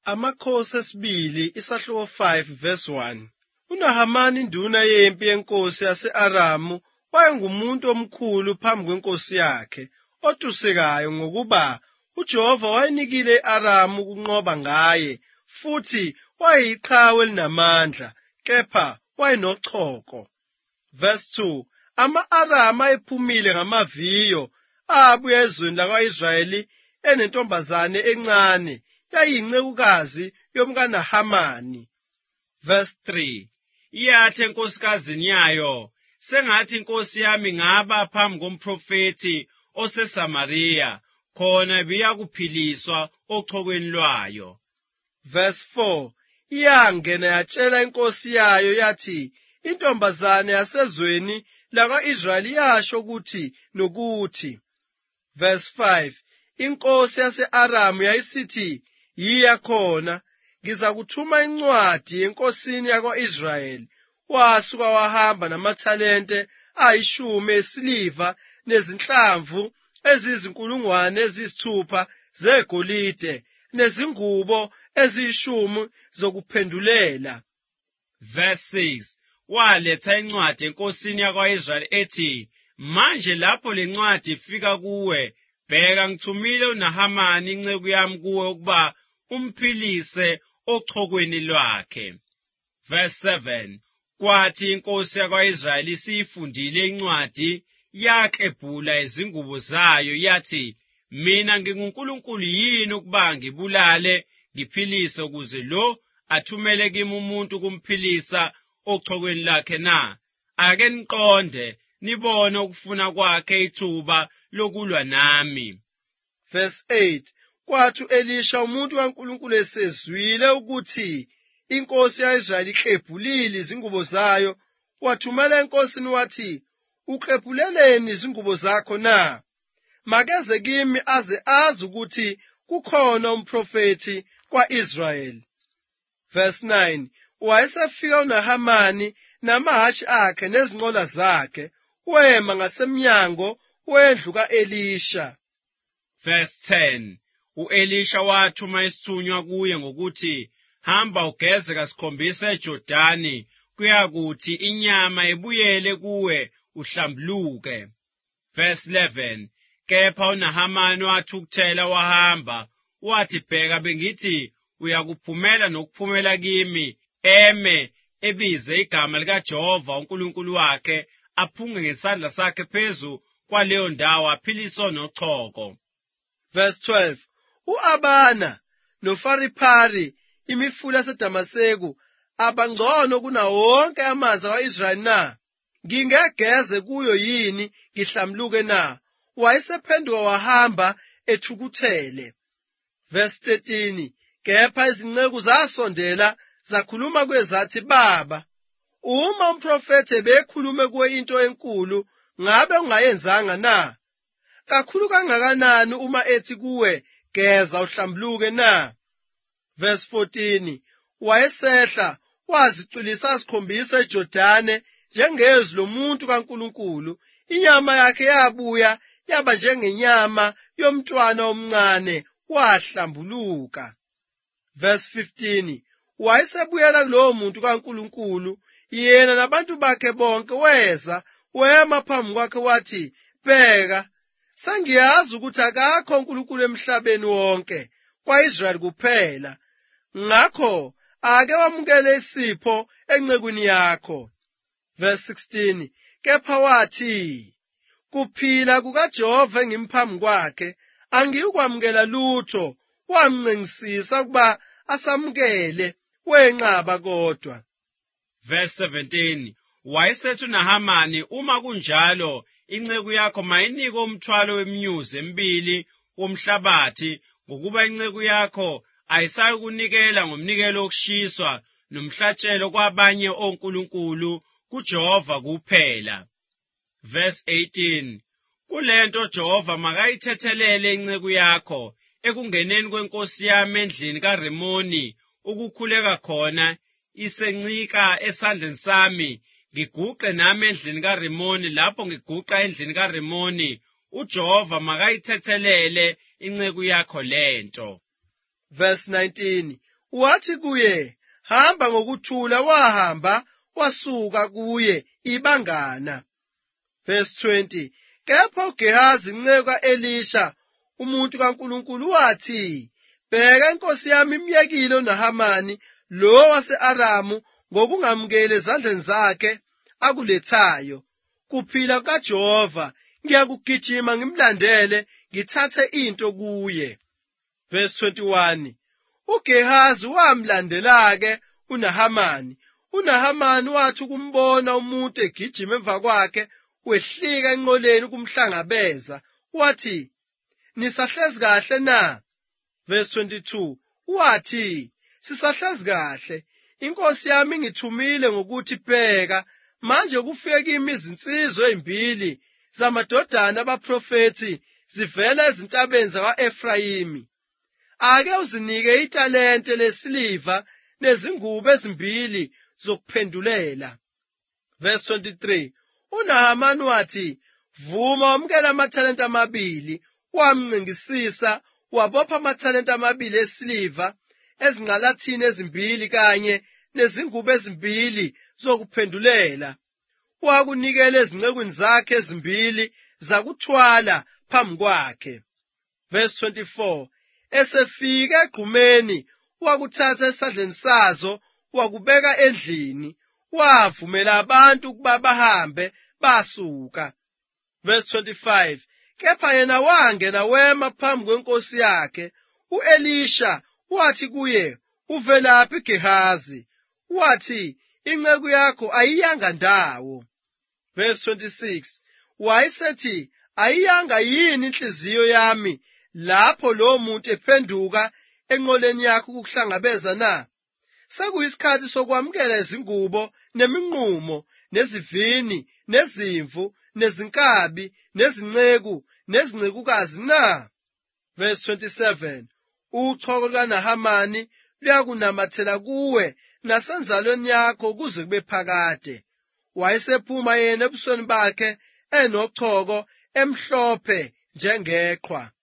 Amakhosi esibili isahluko 5 verse 1. uNahamani induna yempi yenkosi yase-Aramu wayengumuntu omkhulu phambi kwenkosi yakhe, otusekayo ngokuba uJehova wayenikile i-Aramu ukunqoba ngaye, futhi wayeyiqhawe elinamandla, kepha wayenochoko. Verse 2. Ama-Aramu ayephumile ngamaviyo abuya ezweni lakwa-Israyeli enentombazane encane, yayiyincekukazi yomkaNahamani. Verse 3. Yathi enkosikazi yayo, sengathi inkosi yami ngaba phambi komprofethi oseSamariya, khona biyakuphiliswa ochokweni lwayo. Verse 4. Yangena yatshela inkosi yayo yathi, intombazane yasezweni lakwa-Israyeli yasho ukuthi nokuthi. Verse 5. Inkosi yase-Aramu yayisithi, yiya khona, ngizakuthuma incwadi enkosini yakwa-Israyeli. Wasuka wahamba namathalente 10 esiliva nezinhlamvu eziyizinkulungwane 6 zegolide nezingubo 10 zokuphendulela. Verse 6. Waletha incwadi enkosini yakwa-Israyeli ethi, manje lapho le ncwadi ifika kuwe, bheka ngithumile uNahamani inceku yami kuwe ukuba umphilise ochokweni lwakhe. Verse 7. Kwathi inkosi yakwa-Israyeli siyifundile incwadi, yaklebhula izingubo zayo yathi, mina nginguNkulunkulu yini ukuba ngibulale ngiphilise ukuze lo athumele kimi umuntu kumphilisa ochokweni lakhe na? Ake niqonde nibone ukufuna kwakhe ithuba lokulwa nami. Verse 8. Kwathi u-Elisha umuntu kaNkulunkulu esezwile ukuthi inkosi ya-Israyeli iklebhulile izingubo zayo, wathumela enkosini wathi, uklebhuleleni izingubo zakho na? Makeze kimi aze azi ukuthi kukhona umprofethi kwa-Israyeli. Verse 9. Wayesefika uNahamani namahhashi akhe nezinqola zakhe, wema ngasemnyango wendlu ka-Elisha. Verse 10. U-Elisha wathuma isithunywa kuye ngokuthi, hamba ugeze kasikhombisa eJordani, kuyakuthi inyama ibuyele kuwe uhlambuluke. Verse 11. Kepha uNahamani wathukuthela wahamba, wathi bheka bengithi uyakuphumela nokuphumela kimi, eme ebize igama likaJehova uNkulunkulu wakhe, aphunge ngesandla sakhe phezu kwaleyo ndawo aphiliswa nochoko. Verse 12. U-Abana noFaripari, imifula yaseDamaseko, abangcono kunawo wonke amanzi akwa-Israyeli na? Ngingegeze kuyo yini ngihlambuluke na? Wayesephenduka wahamba ethukuthele. Verse 13. Kepha izinceku zasondela zakhuluma kuye zathi, baba, uma umprofethi ebekhulume kuwe into enkulu, ngabe ungayenzanga na? Kakhulu kangakanani uma ethi kuwe, geza uhlambuluke na? Verse 14. Wayesehla wazicwilisa 7 eJordani njengezwi lomuntu kaNkulunkulu, inyama yakhe yabuya yaba njengenyama yomntwana omncane, wahlambuluka. Verse 15. Wayesebuyela kulowo muntu kaNkulunkulu, yena nabantu bakhe bonke, weza wema phambi kwakhe wathi, bheka, sengiyazi ukuthi akakho uNkulunkulu emhlabeni wonke, kwa-Israyeli kuphela. Ngakho ake wamukele isipho encekwini yakho. Verse 16. Kepha wathi, kuphila kukaJehova engiphambi kwakhe, angiyukwamukela lutho. Wamncengisisa ukuba asamukele, wenqaba kodwa. Verse 17. Wayesethi uNahamani, uma kunjalo, inceku yakho mayinike umthwalo weminyuzi 2 womhlabathi, ngokuba inceku yakho ayisayi kunikela ngomnikelo wokushiswa nomhlatshelo kwabanye onkulunkulu, kuJehova kuphela. Verse 18. Kulento Jehova makayithethelele inceku yakho, ekungeneni kwenkosi yami endlini kaRimoni, ukukhuleka khona isencika esandleni sami, ngiguqe nami endlini kaRimoni. Lapho ngiguqa endlini kaRimoni, uJehova makayithethelele inceku yakho lento. Verse 19. wathi kuye, hamba ngokuthula, wahamba wasuka kuye ibangana. Verse 20. Kepha uGehazi inceku ka-Elisha umuntu kaNkulunkulu wathi, bheka inkosi yami imyekile uNahamani lo wase-Aramu ngokungamukeli ezandleni zakhe akulethayo. Kuphila kukaJehova ngiyakugijima ngimlandele ngithathe into kuye. Verse 21. uGehazi wamlandela-ke uNahamani. uNahamani wathi ukumbona umuntu egijima emva kwakhe, wehlika enqoleni ukumhlangabeza, wathi, nisahlezi kahle na? Verse 22. wathi, sisahlezi kahle. Inkosi yami ngithumile ngokuthi bheka, manje kufike kimi izinsizwa ezimbili zamadodana abaprofethi zivela ezintabeni zakwa-Efrayimi. Ake uzinike italente lesiliva nezingubo ezimbili zokuphendulela. Verse 23. uNahamani wathi, vuma wamukela amathalenta amabili. Wamncingisisa, wabopha amathalenta amabili esiliva, ezinqalathini ezimbili kanye nezingubo ezimbili zokuphendulela. Wakunikela ezincekwini zakhe ezimbili zakuthwala phambi kwakhe. Verse 24. Esefika egqumeni, wakuthatha esandleni sazo, wakubeka endlini. Wavumela abantu ukuba bahambe basuka. Verse 25. Kepha yena wangena wema phambi kwenkosi yakhe. U-Elisha wathi kuye, uvelaphi Gehazi? Wathi, inceku yakho ayiyanga ndawo. Verse 26. Wayesethi, ayiyanga yini inhliziyo yami lapho lo muntu ephenduka enqoleni yakho ukukuhlangabeza na? Sekuyisikhathi sokwamukela izingubo neminqumo nezivini nezimvu nezinkabi nezinceku nezincekukazi na? Verse 27. Uchago lukaNahamani luyakunamathela kuwe nasenzalweni yakho kuze kube phakade. Wayesephuma yena ebusweni bakhe enochago emhlophe njengeqhwa.